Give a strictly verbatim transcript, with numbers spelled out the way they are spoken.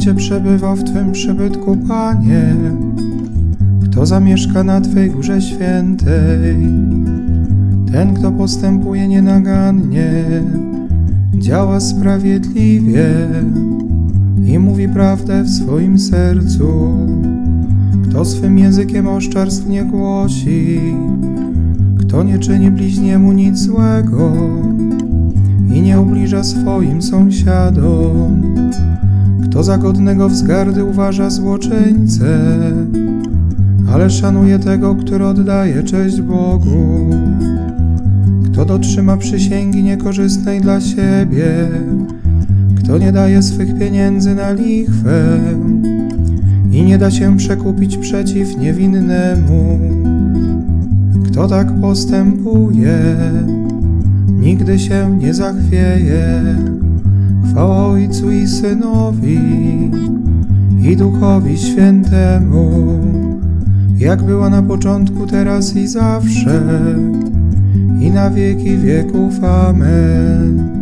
będzie przebywał w Twym przybytku, Panie? Kto zamieszka na Twej górze świętej? Ten, kto postępuje nienagannie, działa sprawiedliwie i mówi prawdę w swoim sercu. Kto swym językiem oszczerstw nie głosi, kto nie czyni bliźniemu nic złego i nie ubliża swoim sąsiadom, kto za godnego wzgardy uważa złoczyńcę, ale szanuje tego, który oddaje cześć Bogu, kto dotrzyma przysięgi niekorzystnej dla siebie, kto nie daje swych pieniędzy na lichwę i nie da się przekupić przeciw niewinnemu. Kto tak postępuje, nigdy się nie zachwieje. Chwała Ojcu i Synowi i Duchowi Świętemu, jak była na początku, teraz i zawsze, i na wieki wieków. Amen.